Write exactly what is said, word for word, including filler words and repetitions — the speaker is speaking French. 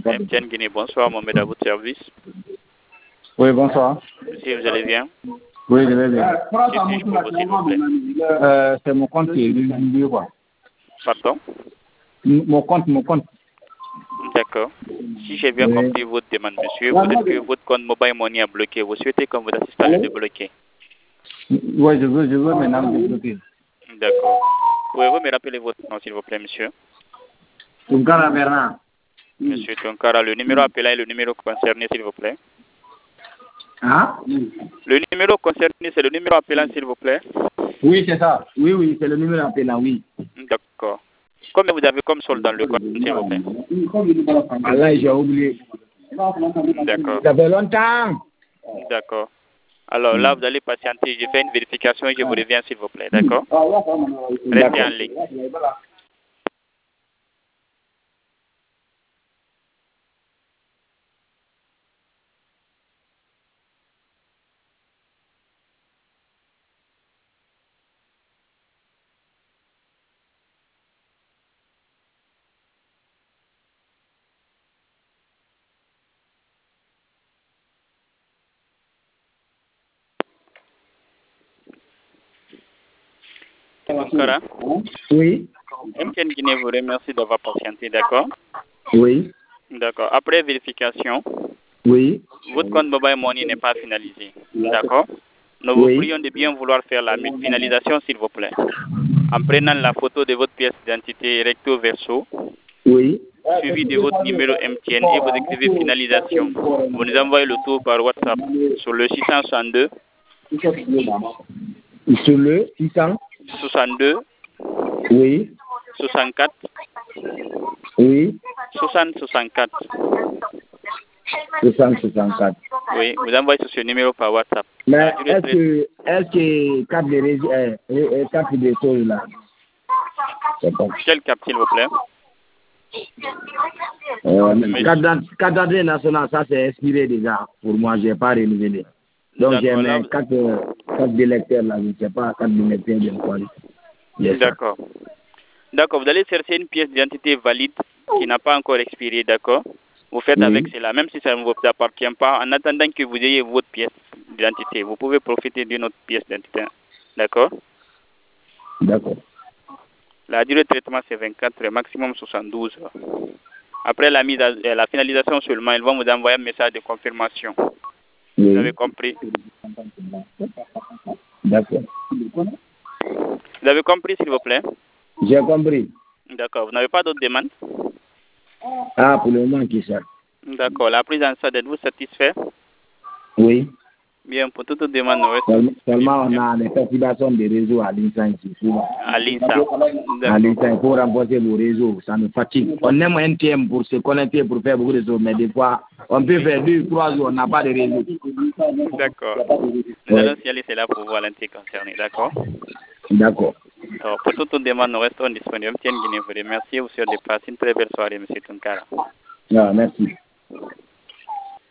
M T N Guinée, bonsoir, Mohamed à votre service. Oui, bonsoir. Monsieur, vous allez bien? Oui, je vais bien. Que puis-je pour vous, s'il vous plaît? Euh, c'est mon compte qui est libre, quoi. Pardon? Mon compte, mon compte. D'accord. Si j'ai bien Oui. compris votre demande, monsieur, vous dites que votre compte Mobile Money a bloqué. Vous souhaitez que votre assistant le débloque? Oui, je veux, je veux maintenant me débloquer. D'accord. Pouvez-vous me rappeler votre nom, s'il vous plaît, monsieur? Tunkara Bernard. Monsieur Tonkara, le numéro appelé est le numéro concerné, s'il vous plaît. Hein? Le numéro concerné, c'est le numéro appelant, s'il vous plaît. Oui, c'est ça. Oui, oui, c'est le numéro appelant, oui. D'accord. Combien vous avez comme solde dans le compte, s'il vous plaît? Allah, j'ai oublié. D'accord. Ça fait longtemps. D'accord. Alors là, vous allez patienter. Je fais une vérification et je vous reviens, s'il vous plaît. D'accord? Restez en ligne. Tonkara, Oui. M T N Guinée vous remercie d'avoir patienté, d'accord? Oui. D'accord. Après vérification, Oui. votre compte Mobile Money n'est pas finalisé. D'accord? Nous vous Oui. prions de bien vouloir faire la finalisation, s'il vous plaît. En prenant la photo de votre pièce d'identité recto verso, Oui. suivi de votre numéro M T N et vous écrivez finalisation. Vous nous envoyez le tout par WhatsApp sur le six cent soixante-deux. Sur le six cents. soixante-deux. Oui. soixante-quatre. Oui. soixante soixante-quatre. soixante soixante-quatre. Oui, vous envoyez sur ce numéro par WhatsApp. Mais est-ce que, est-ce que cap de réseau, euh, euh, cap de choses là? Quel cap, s'il vous plaît? Euh, carte d'identité nationale, ça c'est expiré déjà. Pour moi, je n'ai pas renouvelé. Donc j'ai mes quatre cartes d'électeur là, je ne sais pas, carte d'électeur de quoi. D'accord. D'accord, vous allez chercher une pièce d'identité valide qui n'a pas encore expiré, d'accord? Vous faites oui. Avec cela, même si ça ne vous appartient pas, en attendant que vous ayez votre pièce d'identité, vous pouvez profiter d'une autre pièce d'identité, d'accord? D'accord. La durée de traitement, c'est vingt-quatre heures, maximum soixante-douze heures. Après la, mise à, la finalisation seulement, ils vont vous envoyer un message de confirmation. Oui. Vous avez compris? D'accord. Vous avez compris, s'il vous plaît? J'ai compris. D'accord. Vous n'avez pas d'autres demandes? Ah, pour le moment, qui ça? D'accord. La prise en charge, êtes-vous satisfait? Oui. Bien, pour toute demande, nous restons Seulement, on a des perturbations de réseau à l'INSA ici. À l'INSA. À l'INSA, il faut renforcer vos réseaux, ça nous fatigue. On aime un T M pour se connecter, pour faire beaucoup de choses, mais des fois, on peut faire deux, trois jours, on n'a pas de réseau. D'accord. Nous allons signaler cela pour voir l'entité concernée, d'accord? D'accord. Alors, pour toute demande, nous restons disponibles. M T N Guinée vous remercie. Vous souhaitez de passer une très belle soirée, M. Tonkara. Non, merci.